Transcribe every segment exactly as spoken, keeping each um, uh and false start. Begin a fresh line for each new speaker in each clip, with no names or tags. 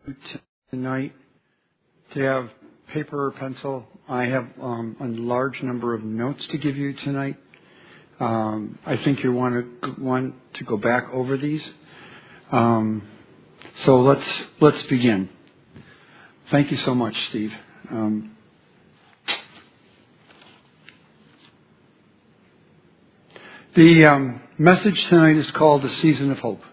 tonight to have paper or pencil. I have um, a large number of notes to give you tonight. Um, I think you want to want to go back over these. Um, so let's let's begin. Thank you so much, Steve. Um, the um, message tonight is called "A Season of Hope."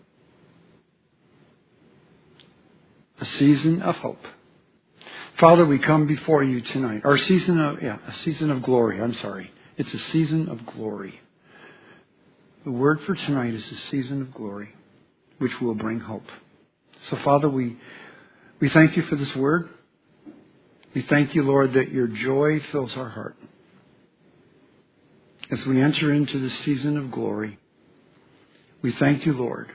A season of hope. Father, we come before you tonight. Our season of, yeah, a season of glory. I'm sorry. It's a season of glory. The word for tonight is a season of glory, which will bring hope. So, Father, we, we thank you for this word. We thank you, Lord, that your joy fills our heart. As we enter into the season of glory, we thank you, Lord.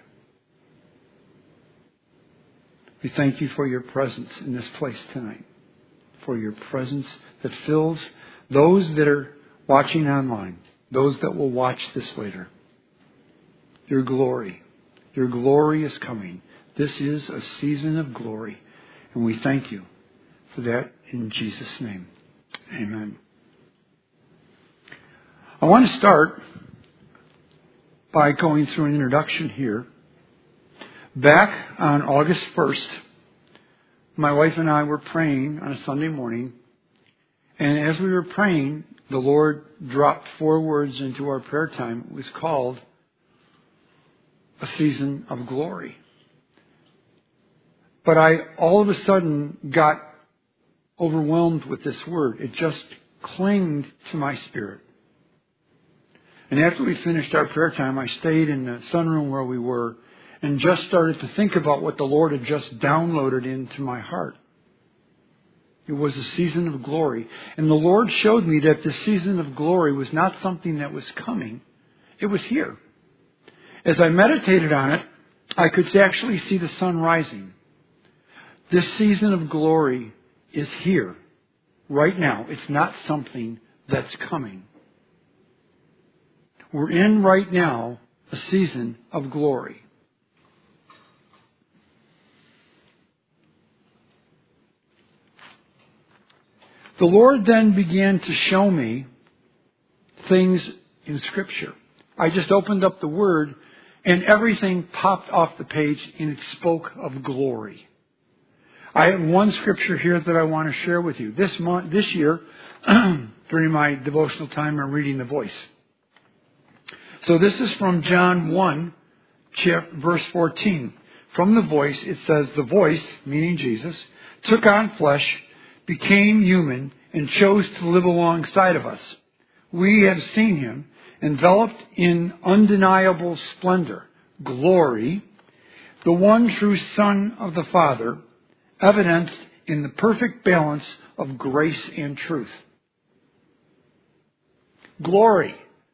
We thank you for your presence in this place tonight, for your presence that fills those that are watching online, those that will watch this later. Your glory, your glory is coming. This is a season of glory, and we thank you for that in Jesus' name. Amen. I want to start by going through an introduction here. Back on August first, my wife and I were praying on a Sunday morning, and as we were praying, the Lord dropped four words into our prayer time. It was called a season of glory. But I all of a sudden got overwhelmed with this word. It just clinged to my spirit. And after we finished our prayer time, I stayed in the sunroom where we were and just started to think about what the Lord had just downloaded into my heart. It was a season of glory. And the Lord showed me that this season of glory was not something that was coming. It was here. As I meditated on it, I could actually see the sun rising. This season of glory is here, right now. It's not something that's coming. We're in right now a season of glory. The Lord then began to show me things in Scripture. I just opened up the Word and everything popped off the page and it spoke of glory. I have one Scripture here that I want to share with you. This month, this year, during my devotional time, I'm reading The Voice. So this is from John one, verse fourteen. From The Voice, it says, "The Voice," meaning Jesus, "took on flesh, became human, and chose to live alongside of us. We have seen him enveloped in undeniable splendor, glory, the one true Son of the Father, evidenced in the perfect balance of grace and truth." Glory,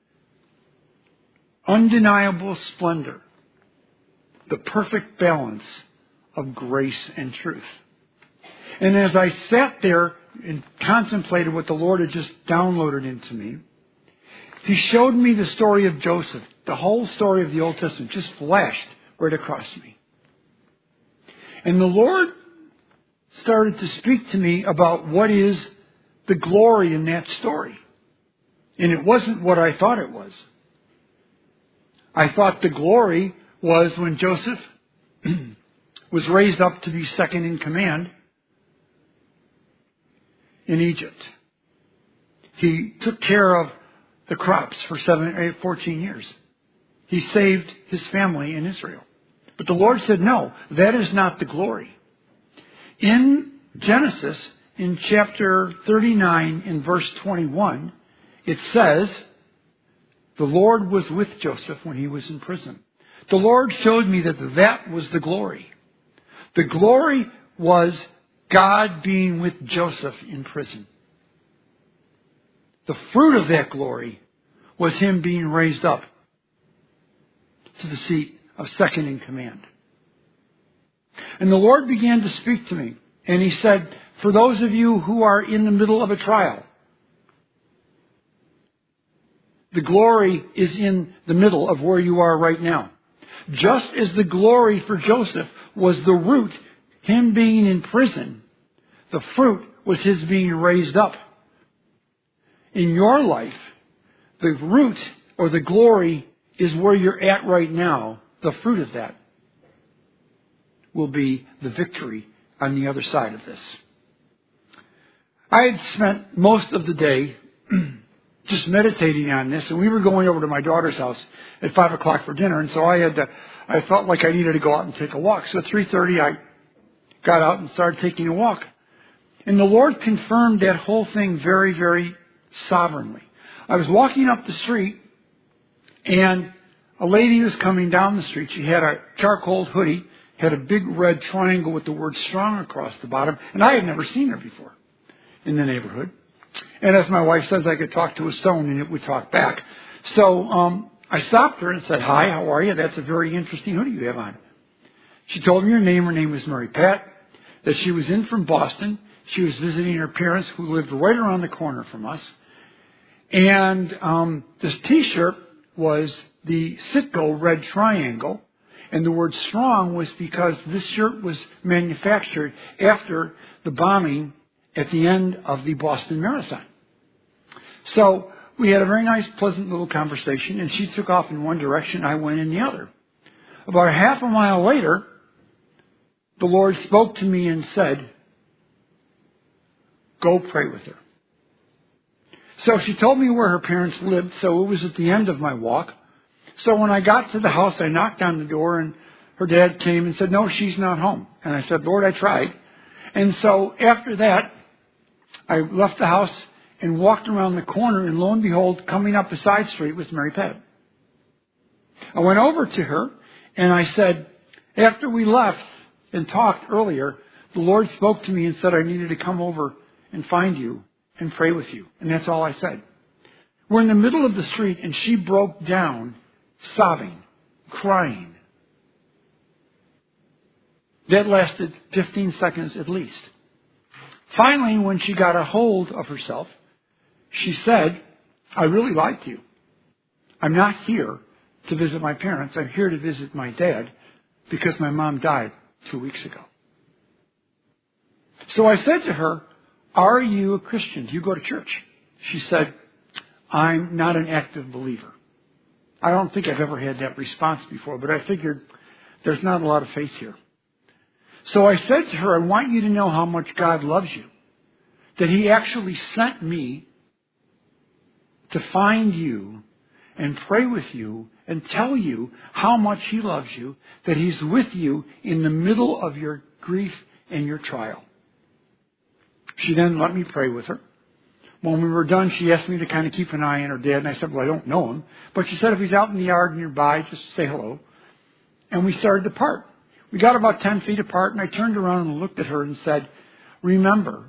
undeniable splendor, the perfect balance of grace and truth. And as I sat there and contemplated what the Lord had just downloaded into me, He showed me the story of Joseph. The whole story of the Old Testament just flashed right across me. And the Lord started to speak to me about what is the glory in that story. And it wasn't what I thought it was. I thought the glory was when Joseph was raised up to be second in command in Egypt. He took care of the crops for seven, eight, fourteen years. He saved his family in Israel. But the Lord said, no, that is not the glory. In Genesis, in chapter thirty-nine, in verse twenty-one, it says, the Lord was with Joseph when he was in prison. The Lord showed me that that was the glory. The glory was God being with Joseph in prison. The fruit of that glory was him being raised up to the seat of second in command. And the Lord began to speak to me. And He said, for those of you who are in the middle of a trial, the glory is in the middle of where you are right now. Just as the glory for Joseph was the root him being in prison, the fruit was his being raised up. In your life, the root or the glory is where you're at right now. The fruit of that will be the victory on the other side of this. I had spent most of the day just meditating on this, and we were going over to my daughter's house at five o'clock for dinner, and so I had to, I felt like I needed to go out and take a walk. So at three thirty, I got out and started taking a walk. And the Lord confirmed that whole thing very, very sovereignly. I was walking up the street, and a lady was coming down the street. She had a charcoal hoodie, had a big red triangle with the word strong across the bottom, and I had never seen her before in the neighborhood. And as my wife says, I could talk to a stone and it would talk back. So um, I stopped her and said, "Hi, how are you? That's a very interesting hoodie you have on." She told me her name. Her name was Mary Pat, that she was in from Boston. She was visiting her parents who lived right around the corner from us. And um, this T-shirt was the Citgo red triangle. And the word strong was because this shirt was manufactured after the bombing at the end of the Boston Marathon. So we had a very nice, pleasant little conversation, and she took off in one direction, I went in the other. About a half a mile later, the Lord spoke to me and said, "Go pray with her." So she told me where her parents lived, so it was at the end of my walk. So when I got to the house, I knocked on the door, and her dad came and said, "No, she's not home." And I said, "Lord, I tried." And so after that, I left the house and walked around the corner, and lo and behold, coming up a side street was Mary Pat. I went over to her, and I said, after we left and talked earlier, the Lord spoke to me and said I needed to come over and find you and pray with you. And that's all I said. We're in the middle of the street, and she broke down, sobbing, crying. That lasted fifteen seconds at least. Finally, when she got a hold of herself, she said, "I really lied to you. I'm not here to visit my parents. I'm here to visit my dad because my mom died two weeks ago." So I said to her, "Are you a Christian? Do you go to church?" She said, "I'm not an active believer." I don't think I've ever had that response before, but I figured there's not a lot of faith here. So I said to her, "I want you to know how much God loves you. That He actually sent me to find you and pray with you and tell you how much He loves you. That He's with you in the middle of your grief and your trial." She then let me pray with her. When we were done, she asked me to kind of keep an eye on her dad. And I said, "Well, I don't know him." But she said, "If he's out in the yard nearby, just say hello." And we started to part. We got about ten feet apart, and I turned around and looked at her and said, "Remember,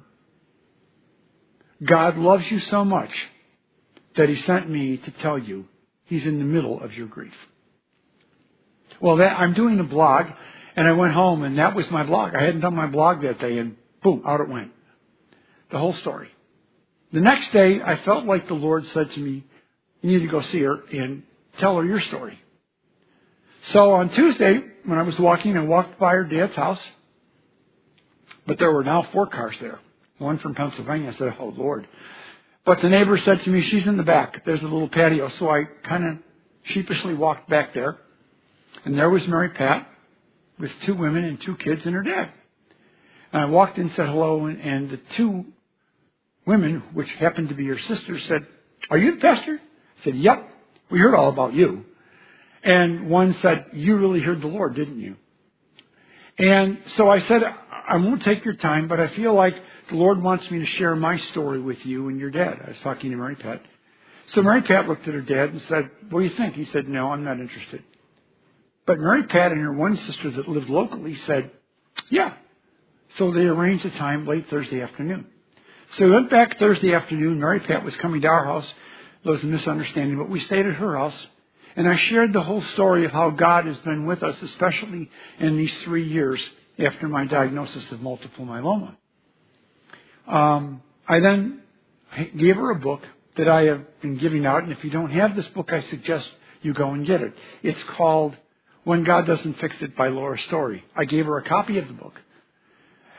God loves you so much that He sent me to tell you He's in the middle of your grief." Well, that, I'm doing a blog, and I went home, and that was my blog. I hadn't done my blog that day, and boom, out it went. The whole story. The next day, I felt like the Lord said to me, "You need to go see her and tell her your story." So on Tuesday, when I was walking, I walked by her dad's house, but there were now four cars there. One from Pennsylvania. I said, "Oh, Lord." But the neighbor said to me, "She's in the back. There's a little patio." So I kind of sheepishly walked back there. And there was Mary Pat with two women and two kids and her dad. And I walked in and said hello. And, and the two women, which happened to be her sisters, said, "Are you the pastor?" I said, "Yep. We heard all about you." And one said, "You really heard the Lord, didn't you?" And so I said, "I won't take your time, but I feel like the Lord wants me to share my story with you and your dad." I was talking to Mary Pat. So Mary Pat looked at her dad and said, "What do you think?" He said, "No, I'm not interested." But Mary Pat and her one sister that lived locally said, "Yeah." So they arranged a time late Thursday afternoon. So we went back Thursday afternoon. Mary Pat was coming to our house. There was a misunderstanding, but we stayed at her house. And I shared the whole story of how God has been with us, especially in these three years after my diagnosis of multiple myeloma. Um, I then gave her a book that I have been giving out. And if you don't have this book, I suggest you go and get it. It's called When God Doesn't Fix It by Laura Story. I gave her a copy of the book.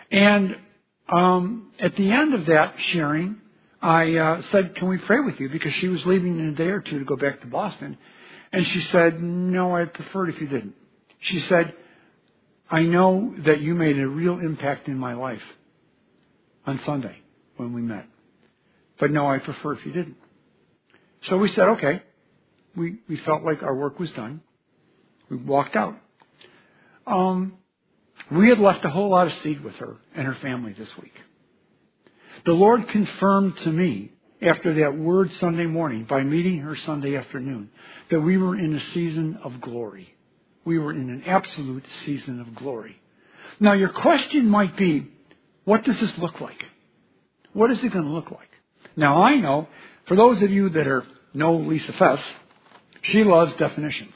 And um, at the end of that sharing, I uh, said, can we pray with you? Because she was leaving in a day or two to go back to Boston. And she said, no, I'd prefer it if you didn't. She said, I know that you made a real impact in my life on Sunday when we met. But no, I prefer if you didn't. So we said, okay. We, we felt like our work was done. We walked out. Um, we had left a whole lot of seed with her and her family this week. The Lord confirmed to me after that word Sunday morning by meeting her Sunday afternoon that we were in a season of glory. We were in an absolute season of glory. Now your question might be, what does this look like? What is it going to look like? Now I know, for those of you that are know Lisa Fess, she loves definitions.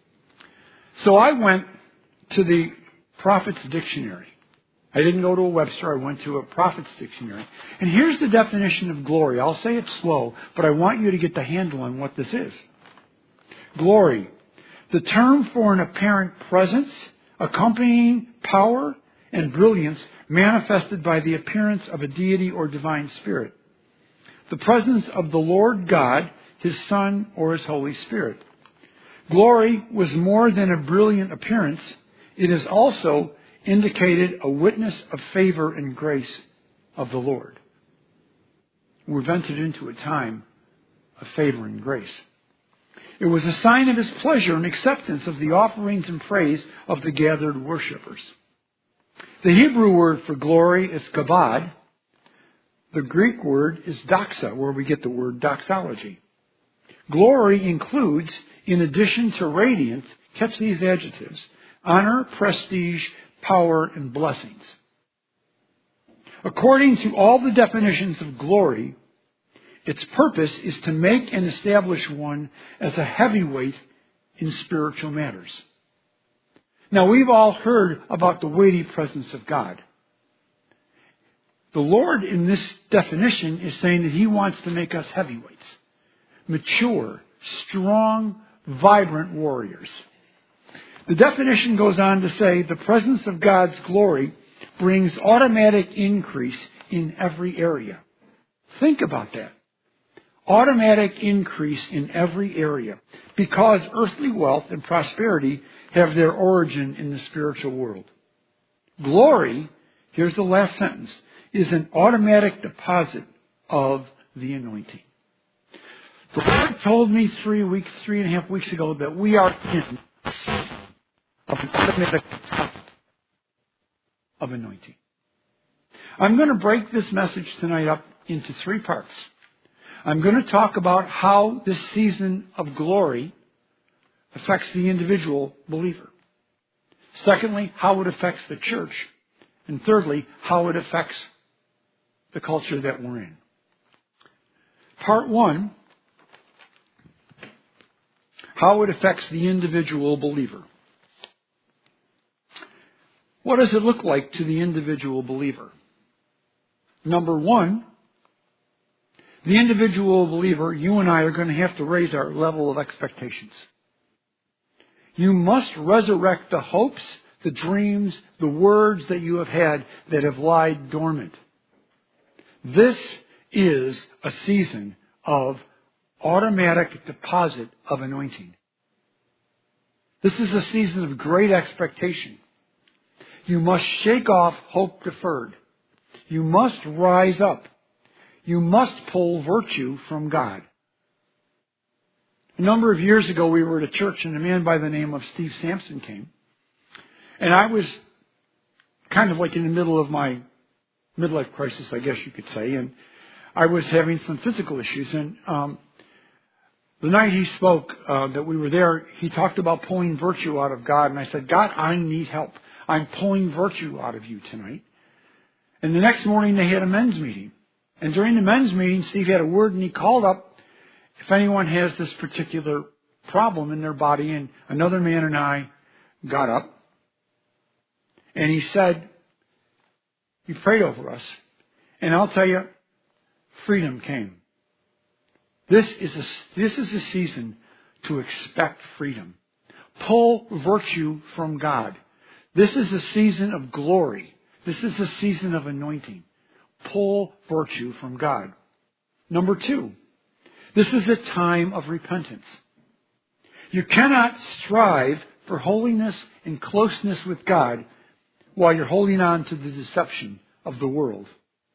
So I went to the Prophet's Dictionary. I didn't go to a Webster, I went to a Prophet's Dictionary. And here's the definition of glory. I'll say it slow, but I want you to get the handle on what this is. Glory, the term for an apparent presence, accompanying power and brilliance manifested by the appearance of a deity or divine spirit. The presence of the Lord God, His Son, or His Holy Spirit. Glory was more than a brilliant appearance. It is also indicated a witness of favor and grace of the Lord. We've entered into a time of favor and grace. It was a sign of His pleasure and acceptance of the offerings and praise of the gathered worshipers. The Hebrew word for glory is kabod. The Greek word is doxa, where we get the word doxology. Glory includes, in addition to radiance, catch these adjectives, honor, prestige, power, and blessings. According to all the definitions of glory, its purpose is to make and establish one as a heavyweight in spiritual matters. Now, we've all heard about the weighty presence of God. The Lord, in this definition, is saying that He wants to make us heavyweights, mature, strong, vibrant warriors. The definition goes on to say the presence of God's glory brings automatic increase in every area. Think about that. Automatic increase in every area, because earthly wealth and prosperity have their origin in the spiritual world. Glory, here's the last sentence, is an automatic deposit of the anointing. The Lord told me three weeks, three and a half weeks ago that we are in a season of an automatic deposit of anointing. I'm going to break this message tonight up into three parts. I'm going to talk about how this season of glory affects the individual believer. Secondly, how it affects the church. And thirdly, how it affects the culture that we're in. Part one, how it affects the individual believer. What does it look like to the individual believer? Number one, the individual believer, you and I are going to have to raise our level of expectations. You must resurrect the hopes, the dreams, the words that you have had that have lied dormant. This is a season of automatic deposit of anointing. This is a season of great expectation. You must shake off hope deferred. You must rise up. You must pull virtue from God. A number of years ago, we were at a church, and a man by the name of Steve Sampson came. And I was kind of like in the middle of my midlife crisis, I guess you could say. And I was having some physical issues. And um, the night he spoke, uh, that we were there, he talked about pulling virtue out of God. And I said, God, I need help. I'm pulling virtue out of you tonight. And the next morning, they had a men's meeting. And during the men's meeting, Steve had a word, and he called up if anyone has this particular problem in their body. And another man and I got up. And he said, he prayed over us. And I'll tell you, freedom came. This is a, this is a season to expect freedom. Pull virtue from God. This is a season of glory. This is a season of anointing. Pull virtue from God. Number two, this is a time of repentance. You cannot strive for holiness and closeness with God while you're holding on to the deception of the world.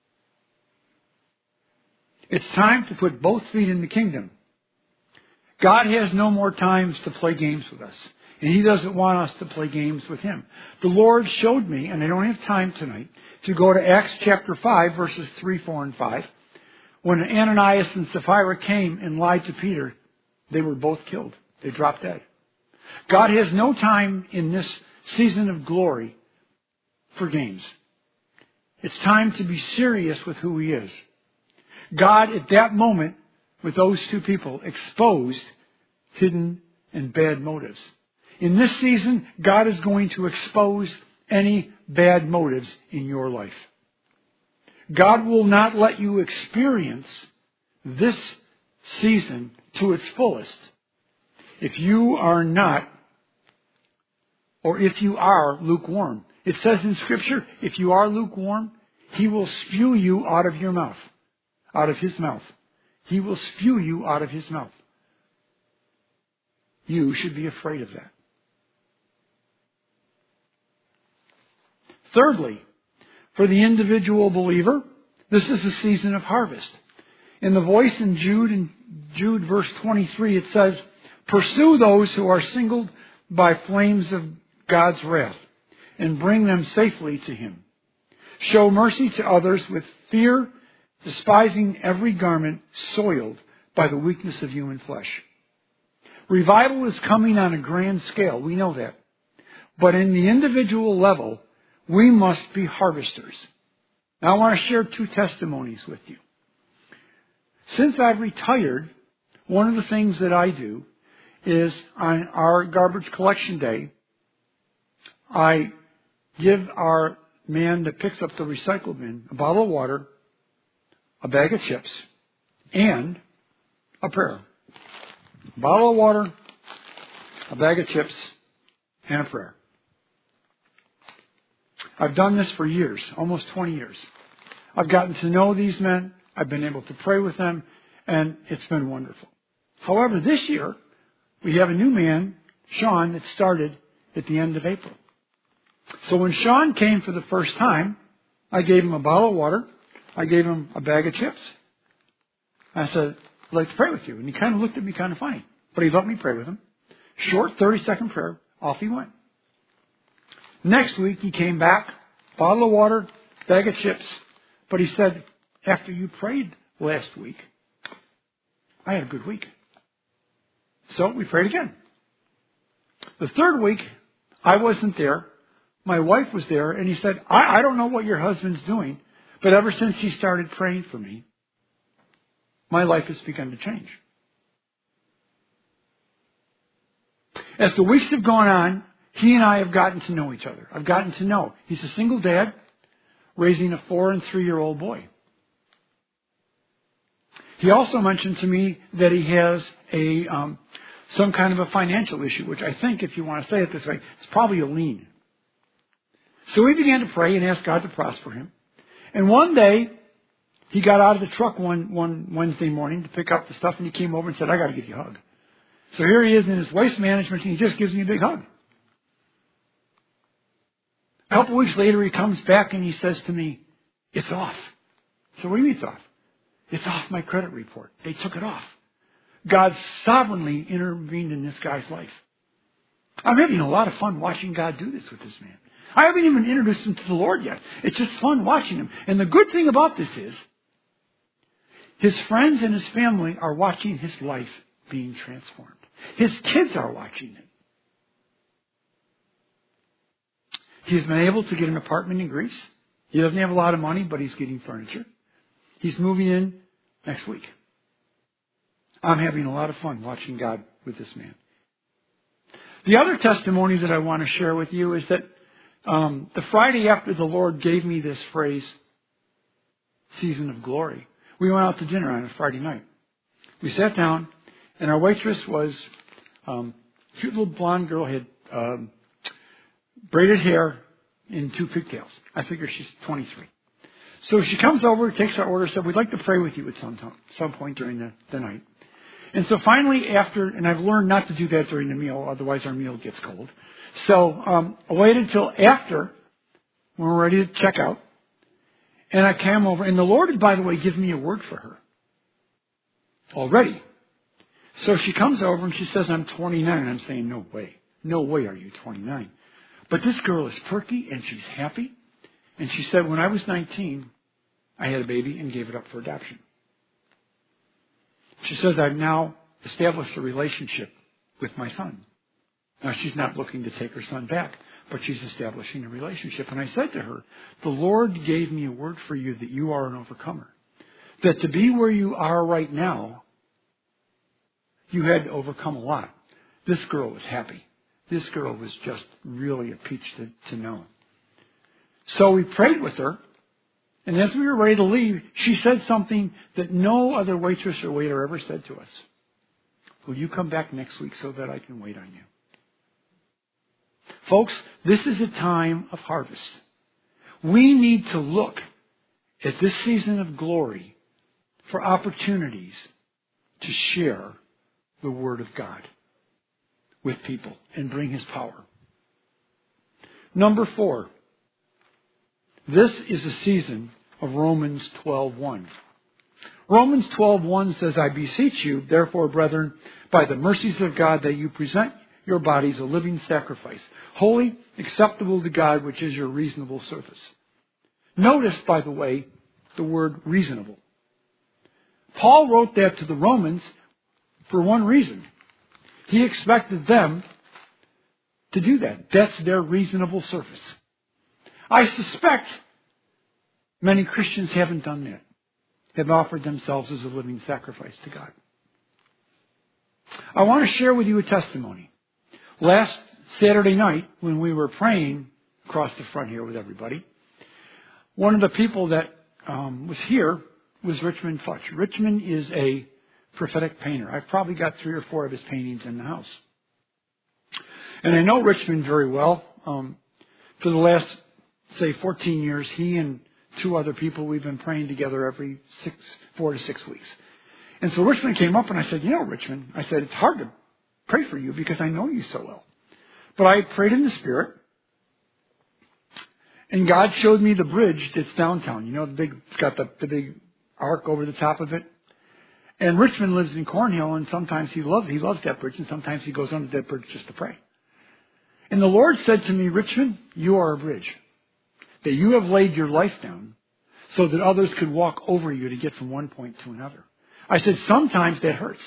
It's time to put both feet in the kingdom. God has no more times to play games with us. And He doesn't want us to play games with Him. The Lord showed me, and I don't have time tonight, to go to Acts chapter five, verses three, four, and five. When Ananias and Sapphira came and lied to Peter, they were both killed. They dropped dead. God has no time in this season of glory for games. It's time to be serious with who He is. God, at that moment, with those two people, exposed hidden and bad motives. In this season, God is going to expose any bad motives in your life. God will not let you experience this season to its fullest if you are not, or if you are lukewarm. It says in Scripture, if you are lukewarm, He will spew you out of your mouth, out of His mouth. He will spew you out of His mouth. You should be afraid of that. Thirdly, for the individual believer, this is a season of harvest. In the voice in Jude, in Jude verse twenty-three, it says, pursue those who are singled by flames of God's wrath, and bring them safely to Him. Show mercy to others with fear, despising every garment soiled by the weakness of human flesh. Revival is coming on a grand scale. We know that. But in the individual level, we must be harvesters. Now I want to share two testimonies with you. Since I've retired, one of the things that I do is on our garbage collection day, I give our man that picks up the recycle bin a bottle of water, a bag of chips, and a prayer. A bottle of water, a bag of chips, and a prayer. I've done this for years, almost twenty years. I've gotten to know these men. I've been able to pray with them, and it's been wonderful. However, this year, we have a new man, Sean, that started at the end of April. So when Sean came for the first time, I gave him a bottle of water. I gave him a bag of chips. I said, I'd like to pray with you. And he kind of looked at me kind of funny. But he let me pray with him. Short thirty-second prayer. Off he went. Next week, he came back, bottle of water, bag of chips. But he said, after you prayed last week, I had a good week. So we prayed again. The third week, I wasn't there. My wife was there, and he said, I, I don't know what your husband's doing, but ever since he started praying for me, my life has begun to change. As the weeks have gone on, he and I have gotten to know each other. I've gotten to know. He's a single dad raising a four and three-year-old boy. He also mentioned to me that he has a um, some kind of a financial issue, which I think, if you want to say it this way, it's probably a lien. So we began to pray and ask God to prosper him. And one day, he got out of the truck one, one Wednesday morning to pick up the stuff, and he came over and said, I got to give you a hug. So here he is in his waste management, and he just gives me a big hug. A couple weeks later, he comes back and he says to me, it's off. So what do you mean it's off? It's off my credit report. They took it off. God sovereignly intervened in this guy's life. I'm having a lot of fun watching God do this with this man. I haven't even introduced him to the Lord yet. It's just fun watching him. And the good thing about this is, his friends and his family are watching his life being transformed. His kids are watching it. He's been able to get an apartment in Greece. He doesn't have a lot of money, but he's getting furniture. He's moving in next week. I'm having a lot of fun watching God with this man. The other testimony that I want to share with you is that um, the Friday after the Lord gave me this phrase, season of glory, we went out to dinner on a Friday night. We sat down, and our waitress was um, a cute little blonde girl, had um, braided hair, in two pigtails. I figure she's twenty-three. So she comes over, takes our order, said, we'd like to pray with you at some time, some point during the, the night. And so finally after, and I've learned not to do that during the meal, otherwise our meal gets cold. So um, I waited until after, when we're ready to check out. And I came over, and the Lord had, by the way, given me a word for her already. So she comes over and she says, I'm twenty-nine. And I'm saying, no way. No way are you twenty-nine. But this girl is perky and she's happy. And she said, when I was nineteen, I had a baby and gave it up for adoption. She says, I've now established a relationship with my son. Now, she's not looking to take her son back, but she's establishing a relationship. And I said to her, the Lord gave me a word for you that you are an overcomer. That to be where you are right now, you had to overcome a lot. This girl was happy. This girl was just really a peach to, to know. So we prayed with her. And as we were ready to leave, she said something that no other waitress or waiter ever said to us. Will you come back next week so that I can wait on you? Folks, this is a time of harvest. We need to look at this season of glory for opportunities to share the Word of God with people and bring His power. Number four, this is a season of Romans twelve one. Romans twelve one says, I beseech you, therefore, brethren, by the mercies of God, that you present your bodies a living sacrifice, holy, acceptable to God, which is your reasonable service. Notice, by the way, the word reasonable. Paul wrote that to the Romans for one reason. He expected them to do that. That's their reasonable service. I suspect many Christians haven't done that, have offered themselves as a living sacrifice to God. I want to share with you a testimony. Last Saturday night, when we were praying across the front here with everybody, one of the people that um, was here was Richmond Futch. Richmond is a prophetic painter. I've probably got three or four of his paintings in the house. And I know Richmond very well. Um, for the last, say, fourteen years, he and two other people, we've been praying together every six, four to six weeks. And so Richmond came up and I said, you know, Richmond, I said, it's hard to pray for you because I know you so well. But I prayed in the Spirit. And God showed me the bridge that's downtown. You know, the big, it's got the, the big arc over the top of it. And Richmond lives in Cornhill, and sometimes he loves, he loves that bridge, and sometimes he goes under that bridge just to pray. And the Lord said to me, Richmond, you are a bridge. That you have laid your life down so that others could walk over you to get from one point to another. I said, sometimes that hurts.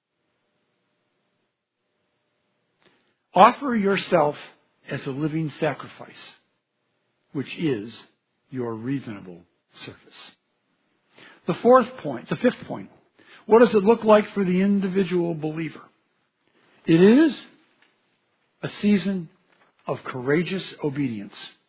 Offer yourself as a living sacrifice, which is your reasonable service. The fourth point, the fifth point, what does it look like for the individual believer? It is a season of courageous obedience.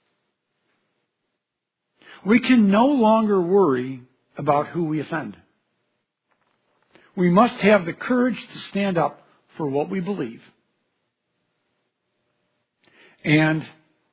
We can no longer worry about who we offend. We must have the courage to stand up for what we believe and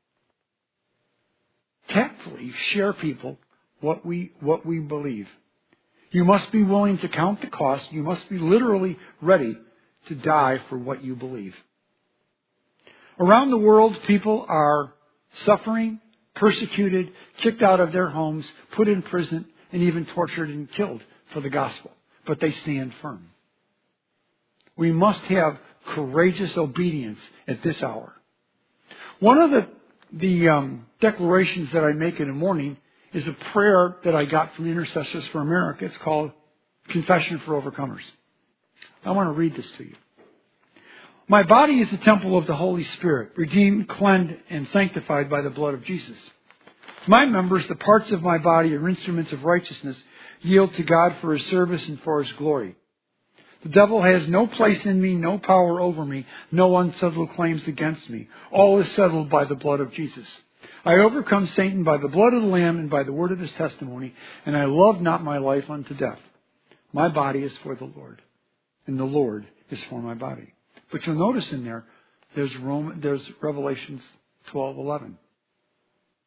tactfully share people what we what we believe. You must be willing to count the cost. You must be literally ready to die for what you believe. Around the world, people are suffering, persecuted, kicked out of their homes, put in prison, and even tortured and killed for the gospel. But they stand firm. We must have courageous obedience at this hour. One of the, the um, declarations that I make in the morning is a prayer that I got from Intercessors for America. It's called Confession for Overcomers. I want to read this to you. My body is the temple of the Holy Spirit, redeemed, cleansed, and sanctified by the blood of Jesus. My members, the parts of my body, are instruments of righteousness, yield to God for His service and for His glory. The devil has no place in me, no power over me, no unsettled claims against me. All is settled by the blood of Jesus. I overcome Satan by the blood of the Lamb and by the word of His testimony, and I love not my life unto death. My body is for the Lord, and the Lord is for my body. But you'll notice in there, there's Rome, there's Revelations twelve eleven.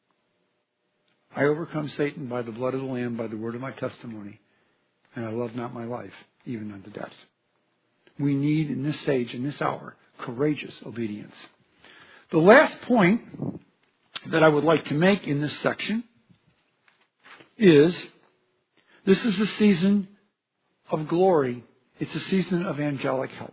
I overcome Satan by the blood of the Lamb, by the word of my testimony, and I love not my life, even unto death. We need in this age, in this hour, courageous obedience. The last point that I would like to make in this section is this is a season of glory. It's a season of angelic help.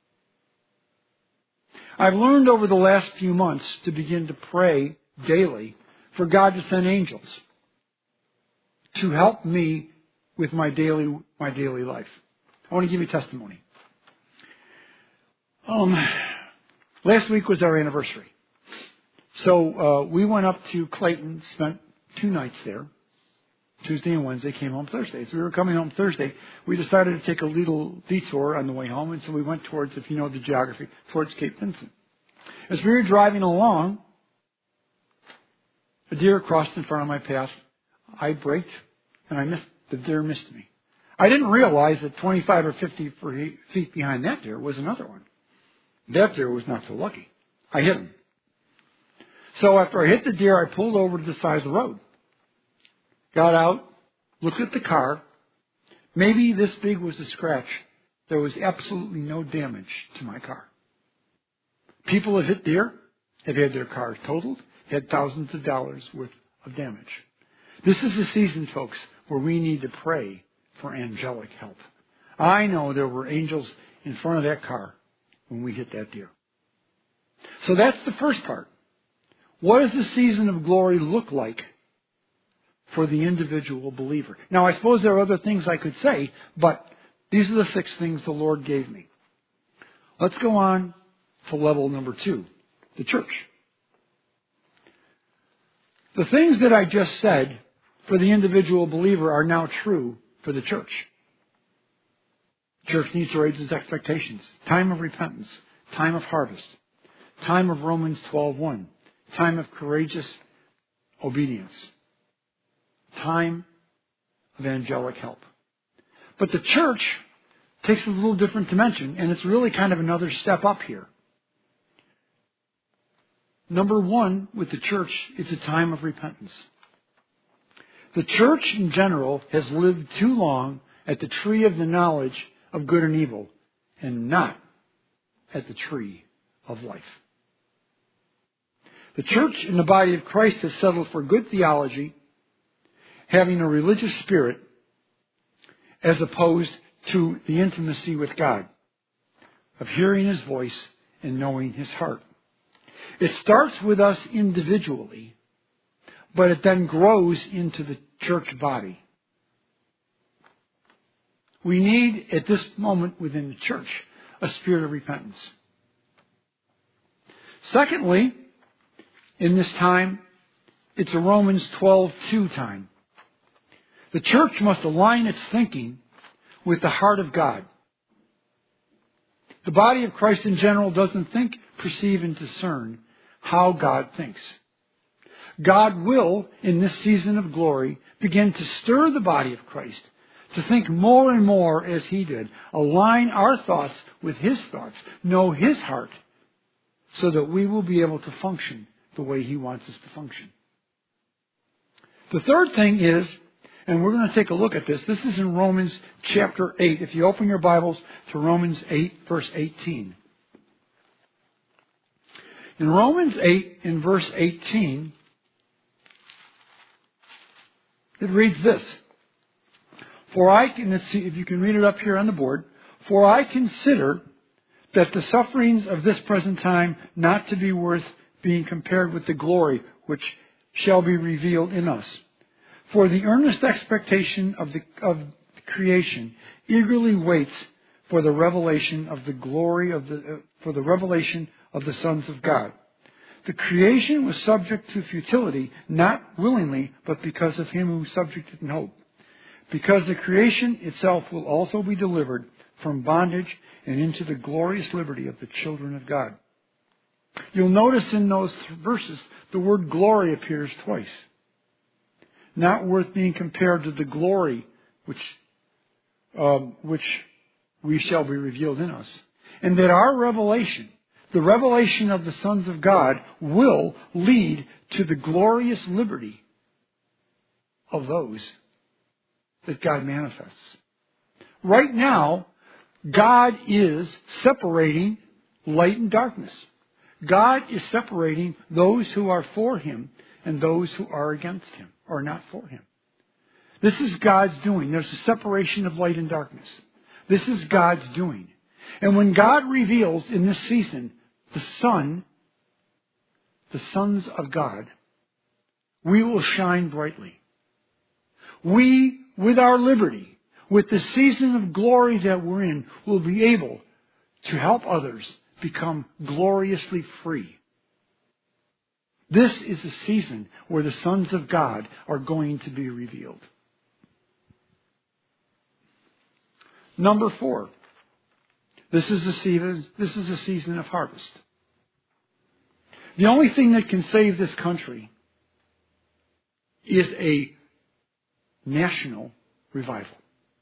I've learned over the last few months to begin to pray daily for God to send angels to help me with my daily my daily life. I want to give you testimony. Um, last week was our anniversary. So uh, we went up to Clayton, spent two nights there. Tuesday and Wednesday, came home Thursday. As we were coming home Thursday, we decided to take a little detour on the way home, and so we went towards, if you know the geography, towards Cape Vincent. As we were driving along, a deer crossed in front of my path. I braked, and I missed. The deer missed me. I didn't realize that twenty-five or fifty feet behind that deer was another one. That deer was not so lucky. I hit him. So after I hit the deer, I pulled over to the side of the road. Got out, looked at the car. Maybe this big was a scratch. There was absolutely no damage to my car. People have hit deer, have had their cars totaled, had thousands of dollars worth of damage. This is a season, folks, where we need to pray for angelic help. I know there were angels in front of that car when we hit that deer. So that's the first part. What does the season of glory look like for the individual believer? Now, I suppose there are other things I could say, but these are the six things the Lord gave me. Let's go on to level number two, the church. The things that I just said for the individual believer are now true for the church. Church needs to raise its expectations. Time of repentance, time of harvest, time of Romans twelve one, time of courageous obedience, time of angelic help. But the church takes a little different dimension, and it's really kind of another step up here. Number one, with the church, it's a time of repentance. The church in general has lived too long at the tree of the knowledge of good and evil, and not at the tree of life. The church in the body of Christ has settled for good theology, having a religious spirit, as opposed to the intimacy with God, of hearing His voice and knowing His heart. It starts with us individually, but it then grows into the church body. We need, at this moment within the church, a spirit of repentance. Secondly, in this time, it's a Romans twelve two time. The church must align its thinking with the heart of God. The body of Christ in general doesn't think, perceive, and discern how God thinks. God will, in this season of glory, begin to stir the body of Christ to think more and more as He did. Align our thoughts with His thoughts. Know His heart so that we will be able to function the way He wants us to function. The third thing is, and we're going to take a look at this. This is in Romans chapter eight. If you open your Bibles to Romans eight, verse eighteen. In Romans eight, in verse eighteen, it reads this. For I can, let's see if you can read it up here on the board. For I consider that the sufferings of this present time not to be worth being compared with the glory which shall be revealed in us. For the earnest expectation of the of creation eagerly waits for the revelation of the glory of the uh, for the revelation of the sons of God. The creation was subject to futility, not willingly, but because of Him who subjected in hope. Because the creation itself will also be delivered from bondage and into the glorious liberty of the children of God. You'll notice in those verses the word glory appears twice. Not worth being compared to the glory which um, which we shall be revealed in us. And that our revelation, the revelation of the sons of God, will lead to the glorious liberty of those that God manifests. Right now, God is separating light and darkness. God is separating those who are for Him and those who are against Him or not for Him. This is God's doing. There's a separation of light and darkness. This is God's doing. And when God reveals in this season the Son, the sons of God, we will shine brightly. We, with our liberty, with the season of glory that we're in, will be able to help others become gloriously free. This is a season where the sons of God are going to be revealed. Number four. This is a season, this is a season of harvest. The only thing that can save this country is a national revival.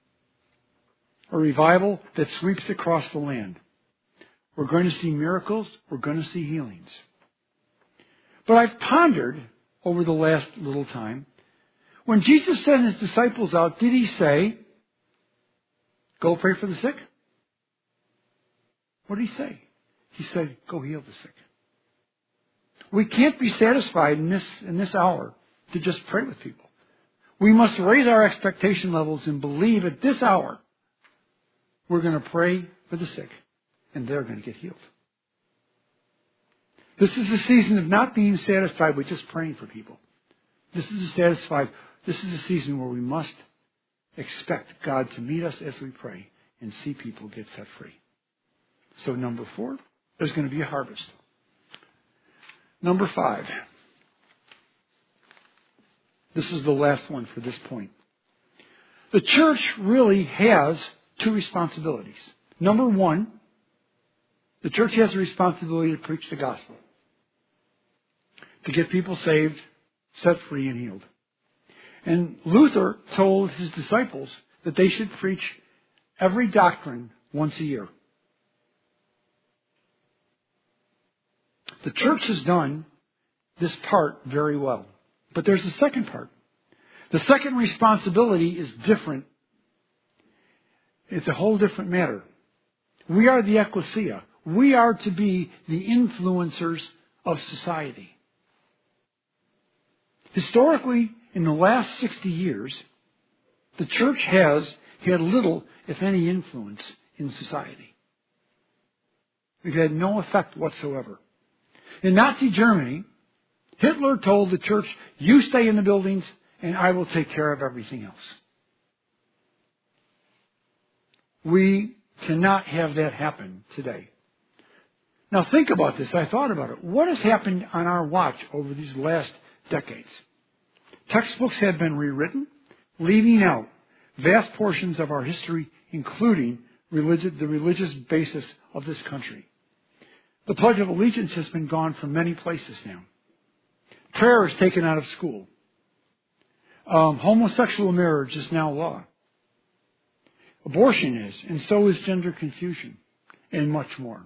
A revival that sweeps across the land. We're going to see miracles. We're going to see healings. But I've pondered over the last little time, when Jesus sent His disciples out, did He say, go pray for the sick? What did He say? He said, go heal the sick. We can't be satisfied in this, in this hour to just pray with people. We must raise our expectation levels and believe at this hour we're going to pray for the sick and they're going to get healed. This is a season of not being satisfied with just praying for people. This is a satisfied, this is a season where we must expect God to meet us as we pray and see people get set free. So number four, there's going to be a harvest. Number five. This is the last one for this point. The church really has two responsibilities. Number one, the church has a responsibility to preach the gospel. To get people saved, set free, and healed. And Luther told his disciples that they should preach every doctrine once a year. The church has done this part very well. But there's a second part. The second responsibility is different. It's a whole different matter. We are the ecclesia. We are to be the influencers of society. Historically, in the last sixty years, the church has had little, if any, influence in society. We've had no effect whatsoever. In Nazi Germany, Hitler told the church, you stay in the buildings and I will take care of everything else. We cannot have that happen today. Now think about this. I thought about it. What has happened on our watch over these last decades? Textbooks have been rewritten, leaving out vast portions of our history, including religious, the religious basis of this country. The Pledge of Allegiance has been gone from many places now. Prayer is taken out of school. Um, homosexual marriage is now law. Abortion is, and so is gender confusion, and much more.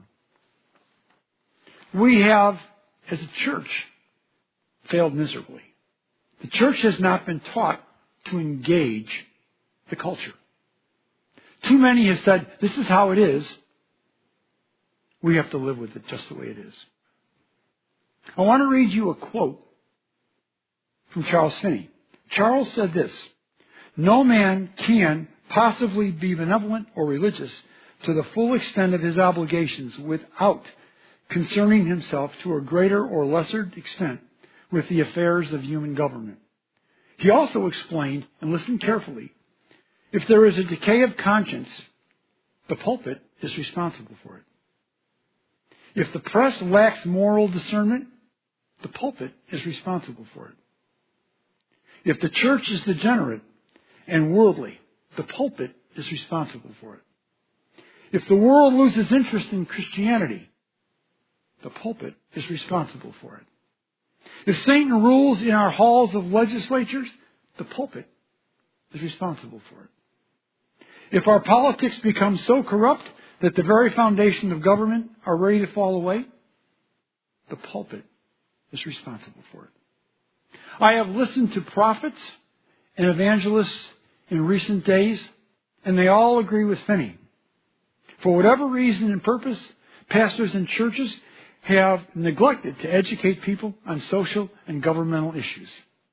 We have, as a church, failed miserably. The church has not been taught to engage the culture. Too many have said, this is how it is. We have to live with it just the way it is. I want to read you a quote from Charles Finney. Charles said this, no man can possibly be benevolent or religious to the full extent of his obligations without concerning himself to a greater or lesser extent with the affairs of human government. He also explained, and listen carefully, if there is a decay of conscience, the pulpit is responsible for it. If the press lacks moral discernment, the pulpit is responsible for it. If the church is degenerate and worldly, the pulpit is responsible for it. If the world loses interest in Christianity, the pulpit is responsible for it. If Satan rules in our halls of legislatures, the pulpit is responsible for it. If our politics become so corrupt that the very foundation of government are ready to fall away, the pulpit is responsible for it. I have listened to prophets and evangelists in recent days, and they all agree with Finney. For whatever reason and purpose, pastors and churches have neglected to educate people on social and governmental issues.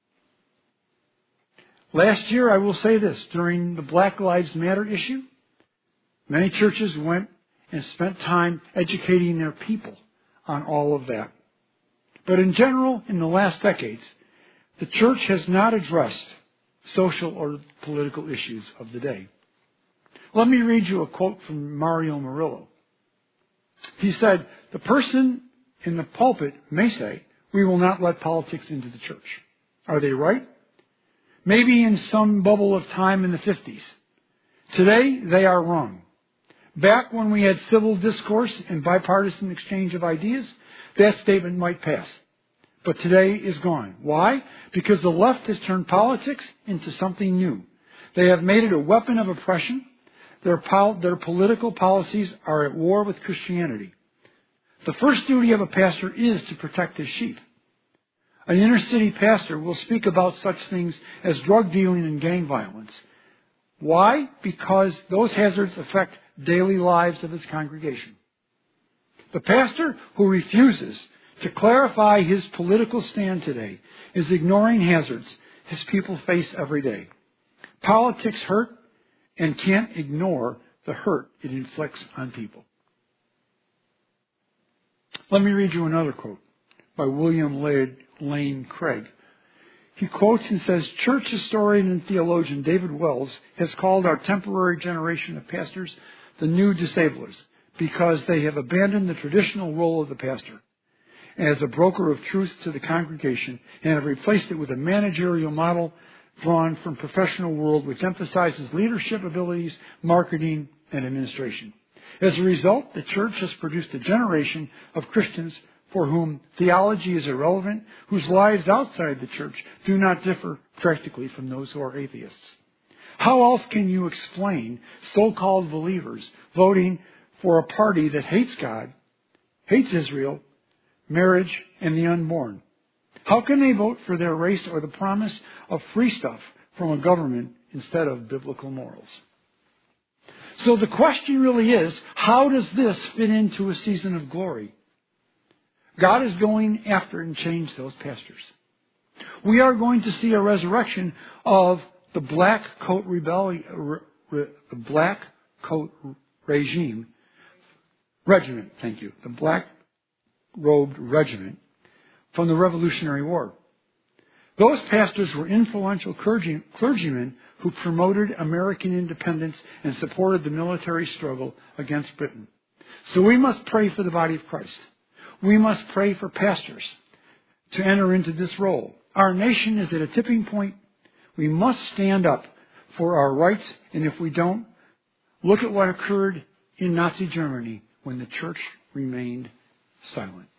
Last year, I will say this, during the Black Lives Matter issue, many churches went and spent time educating their people on all of that. But in general, in the last decades, the church has not addressed social or political issues of the day. Let me read you a quote from Mario Murillo. He said, "The person in the pulpit may say, 'We will not let politics into the church.' Are they right? Maybe in some bubble of time in the fifties. Today, they are wrong. Back when we had civil discourse and bipartisan exchange of ideas, that statement might pass. But today is gone. Why? Because the left has turned politics into something new. They have made it a weapon of oppression. Their, pol- their political policies are at war with Christianity. The first duty of a pastor is to protect his sheep. An inner city pastor will speak about such things as drug dealing and gang violence. Why? Because those hazards affect daily lives of his congregation. The pastor who refuses to clarify his political stand today is ignoring hazards his people face every day. Politics hurt and can't ignore the hurt it inflicts on people." Let me read you another quote by William Lane Craig. He quotes and says, "Church historian and theologian David Wells has called our temporary generation of pastors the new disablers because they have abandoned the traditional role of the pastor as a broker of truth to the congregation and have replaced it with a managerial model drawn from professional world which emphasizes leadership abilities, marketing, and administration. As a result, the church has produced a generation of Christians for whom theology is irrelevant, whose lives outside the church do not differ practically from those who are atheists. How else can you explain so-called believers voting for a party that hates God, hates Israel, marriage, and the unborn? How can they vote for their race or the promise of free stuff from a government instead of biblical morals? So the question really is, how does this fit into a season of glory? God is going after and change those pastors. We are going to see a resurrection of the black coat rebellion, re, re, the black coat regime, regiment, thank you, the black robed regiment from the Revolutionary War. Those pastors were influential clergy, clergymen who promoted American independence and supported the military struggle against Britain. So we must pray for the body of Christ. We must pray for pastors to enter into this role. Our nation is at a tipping point. We must stand up for our rights, and if we don't, look at what occurred in Nazi Germany when the church remained silent.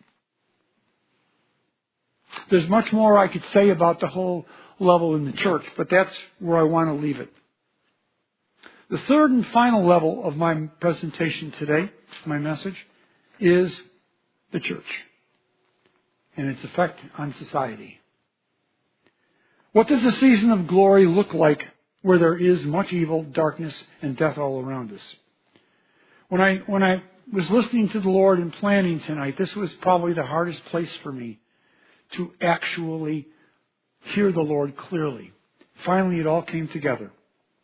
There's much more I could say about the whole level in the church, but that's where I want to leave it. The third and final level of my presentation today, my message, is the church and its effect on society. What does the season of glory look like where there is much evil, darkness, and death all around us? When I, when I was listening to the Lord and planning tonight, this was probably the hardest place for me to actually hear the Lord clearly. Finally, it all came together.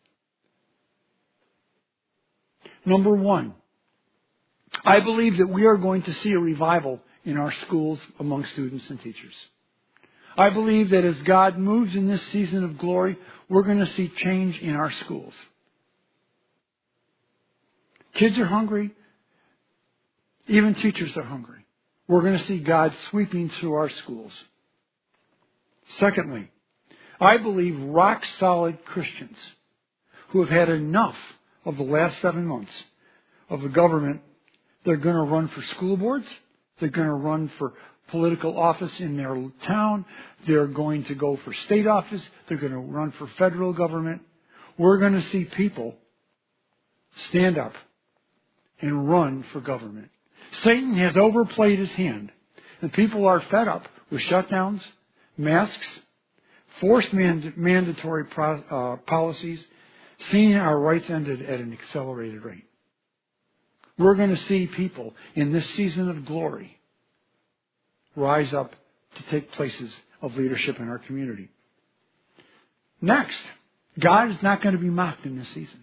Number one, I believe that we are going to see a revival in our schools among students and teachers. I believe that as God moves in this season of glory, we're going to see change in our schools. Kids are hungry. Even teachers are hungry. We're going to see God sweeping through our schools. Secondly, I believe rock-solid Christians who have had enough of the last seven months of the government, they're going to run for school boards. They're going to run for political office in their town. They're going to go for state office. They're going to run for federal government. We're going to see people stand up and run for government. Satan has overplayed his hand, and people are fed up with shutdowns, masks, forced mand- mandatory pro- uh, policies, seeing our rights ended at an accelerated rate. We're going to see people in this season of glory rise up to take places of leadership in our community. Next, God is not going to be mocked in this season.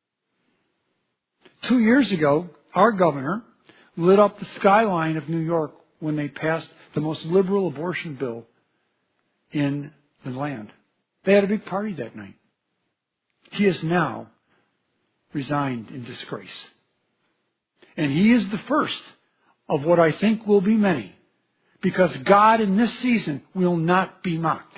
Two years ago, our governor lit up the skyline of New York when they passed the most liberal abortion bill in the land. They had a big party that night. He has now resigned in disgrace. And he is the first of what I think will be many, because God in this season will not be mocked.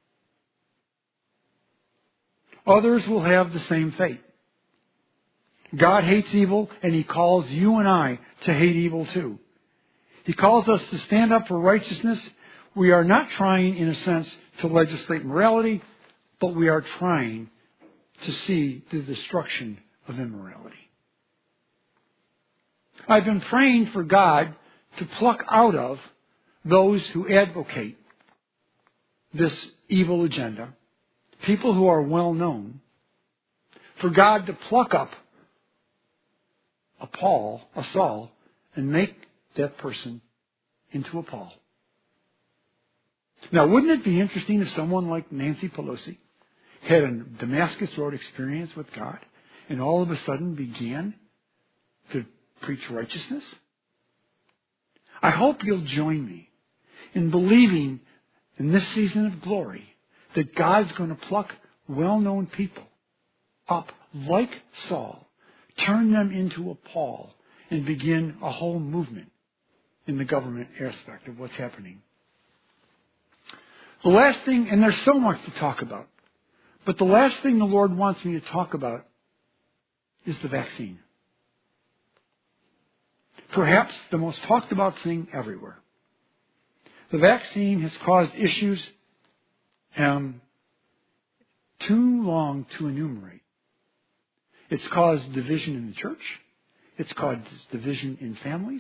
Others will have the same fate. God hates evil, and He calls you and I to hate evil too. He calls us to stand up for righteousness. We are not trying, in a sense, to legislate morality, but we are trying to see the destruction of immorality. I've been praying for God to pluck out of those who advocate this evil agenda, people who are well known, for God to pluck up a Paul, a Saul, and make that person into a Paul. Now, wouldn't it be interesting if someone like Nancy Pelosi had a Damascus Road experience with God and all of a sudden began to preach righteousness? I hope you'll join me in believing in this season of glory that God's going to pluck well-known people up like Saul, turn them into a Paul, and begin a whole movement in the government aspect of what's happening. The last thing, and there's so much to talk about, but the last thing the Lord wants me to talk about is the vaccine. Perhaps the most talked about thing everywhere. The vaccine has caused issues um, too long to enumerate. It's caused division in the church. It's caused division in families.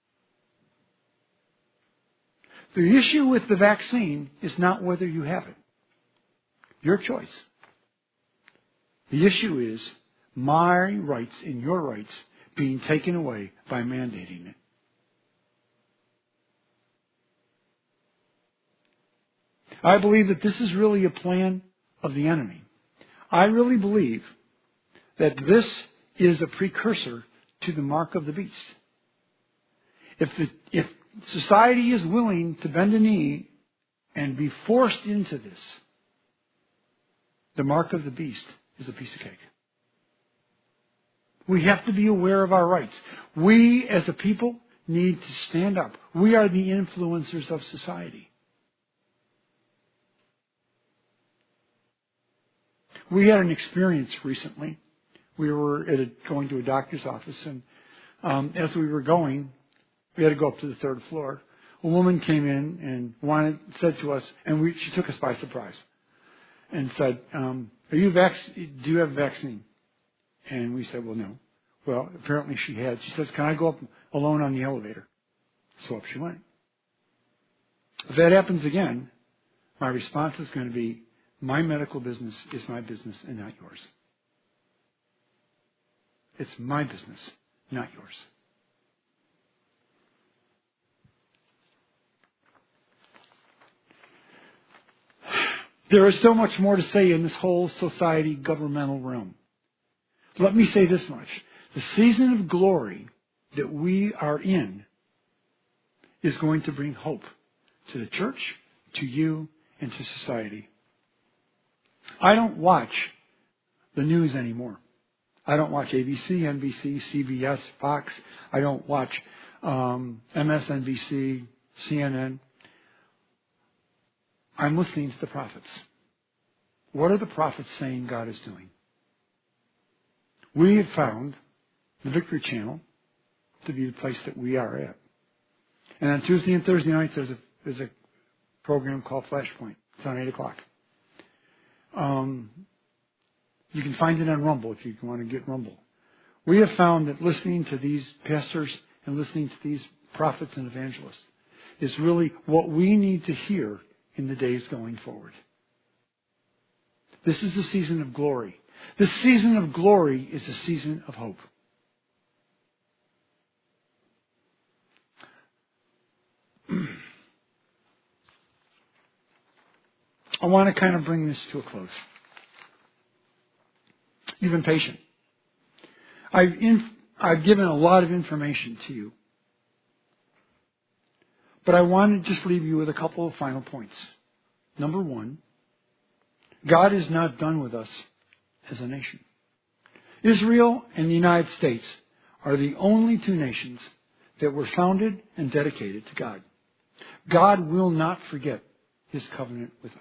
The issue with the vaccine is not whether you have it. Your choice. The issue is my rights and your rights being taken away by mandating it. I believe that this is really a plan of the enemy. I really believe that this is a precursor to the mark of the beast. If the, if society is willing to bend a knee and be forced into this, the mark of the beast is a piece of cake. We have to be aware of our rights. We, as a people, need to stand up. We are the influencers of society. We had an experience recently. We were at a, going to a doctor's office, and um, as we were going, we had to go up to the third floor. A woman came in and wanted, said to us, and we, she took us by surprise, and said, um, "Are you vac- Do you have a vaccine?" And we said, "Well, no." Well, apparently she had. She says, "Can I go up alone on the elevator?" So up she went. If that happens again, my response is going to be, my medical business is my business and not yours. It's my business, not yours. There is so much more to say in this whole society governmental realm. Let me say this much. The season of glory that we are in is going to bring hope to the church, to you, and to society. I don't watch the news anymore. I don't watch A B C, N B C, C B S, Fox. I don't watch um, M S N B C, C N N. I'm listening to the prophets. What are the prophets saying God is doing? We have found the Victory Channel to be the place that we are at. And on Tuesday and Thursday nights, there's a, there's a program called Flashpoint. It's on eight o'clock. Um, you can find it on Rumble if you want to get Rumble. We have found that listening to these pastors and listening to these prophets and evangelists is really what we need to hear in the days going forward. This is the season of glory. This season of glory is a season of hope. I want to kind of bring this to a close. You've been patient. I've, in, I've given a lot of information to you. But I want to just leave you with a couple of final points. Number one, God is not done with us as a nation. Israel and the United States are the only two nations that were founded and dedicated to God. God will not forget His covenant with us.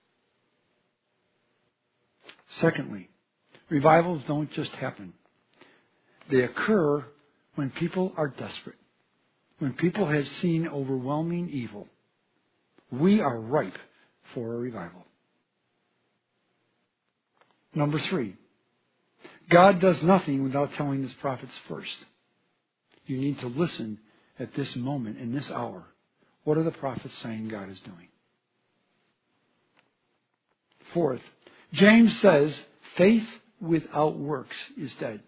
Secondly, revivals don't just happen. They occur when people are desperate, when people have seen overwhelming evil. We are ripe for a revival. Number three, God does nothing without telling His prophets first. You need to listen at this moment, in this hour. What are the prophets saying God is doing? Fourth, James says faith without works is dead.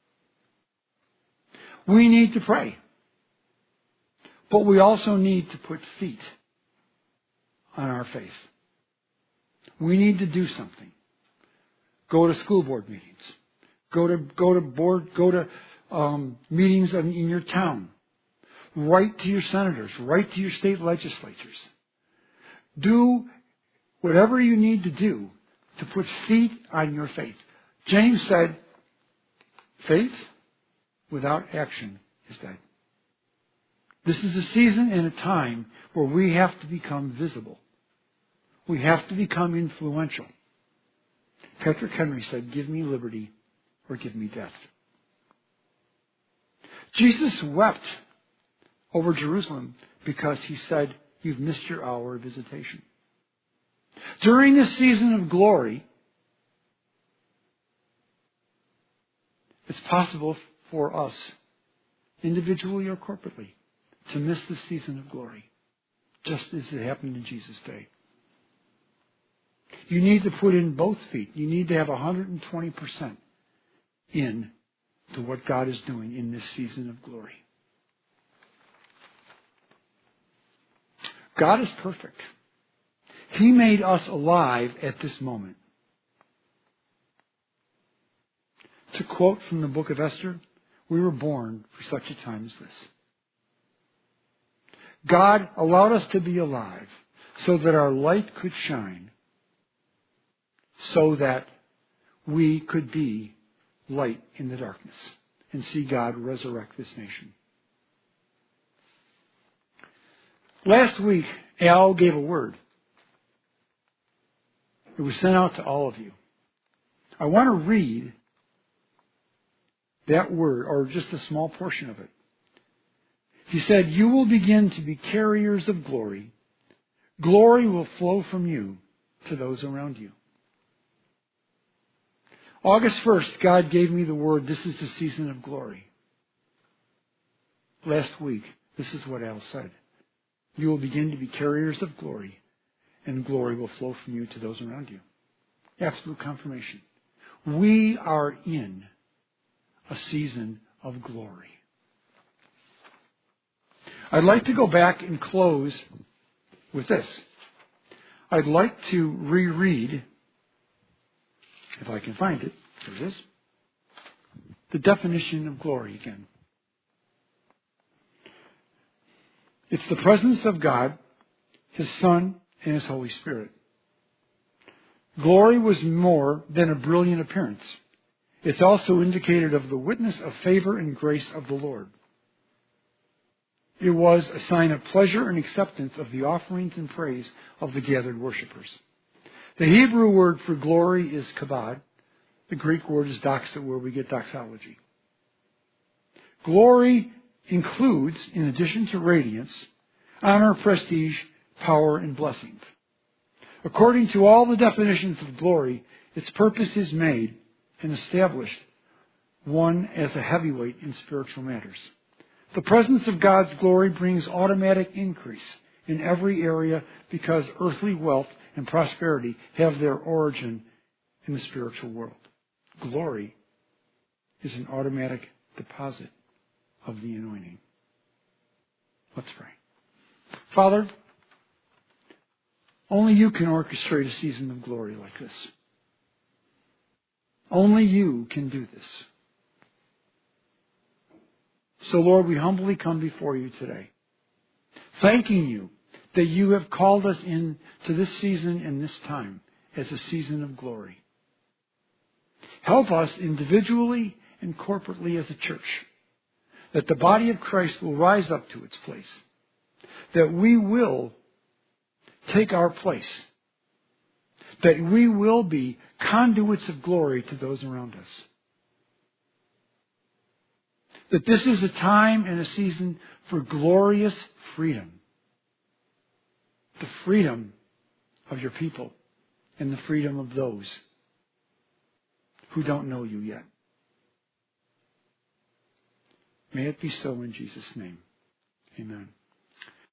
We need to pray. But we also need to put feet on our faith. We need to do something. Go to school board meetings. Go to go to board. Go to um, meetings in, in your town. Write to your senators. Write to your state legislatures. Do whatever you need to do to put feet on your faith. James said, faith without action is dead. This is a season and a time where we have to become visible. We have to become influential. Patrick Henry said, give me liberty or give me death. Jesus wept over Jerusalem because He said, you've missed your hour of visitation. During this season of glory, it's possible for us, individually or corporately, to miss the season of glory, just as it happened in Jesus' day. You need to put in both feet. You need to have one hundred twenty percent in to what God is doing in this season of glory. God is perfect. He made us alive at this moment. To quote from the book of Esther, we were born for such a time as this. God allowed us to be alive so that our light could shine, so that we could be light in the darkness and see God resurrect this nation. Last week, Al gave a word. It was sent out to all of you. I want to read that word, or just a small portion of it. He said, you will begin to be carriers of glory. Glory will flow from you to those around you. August first, God gave me the word, this is the season of glory. Last week, this is what Al said. You will begin to be carriers of glory, and glory will flow from you to those around you. Absolute confirmation. We are in a season of glory. I'd like to go back and close with this. I'd like to reread, if I can find it, there it is, the definition of glory again. It's the presence of God, His Son, and His Holy Spirit. Glory was more than a brilliant appearance. It's also indicated of the witness of favor and grace of the Lord. It was a sign of pleasure and acceptance of the offerings and praise of the gathered worshipers. The Hebrew word for glory is kabod. The Greek word is doxa, where we get doxology. Glory includes, in addition to radiance, honor, prestige, power, and blessings. According to all the definitions of glory, its purpose is made and established one as a heavyweight in spiritual matters. The presence of God's glory brings automatic increase in every area because earthly wealth and prosperity have their origin in the spiritual world. Glory is an automatic deposit of the anointing. Let's pray. Father, only you can orchestrate a season of glory like this. Only you can do this. So, Lord, we humbly come before you today, thanking you that you have called us into this season and this time as a season of glory. Help us individually and corporately as a church, that the body of Christ will rise up to its place, that we will take our place, that we will be conduits of glory to those around us. That this is a time and a season for glorious freedom. The freedom of your people and the freedom of those who don't know you yet. May it be so in Jesus' name. Amen.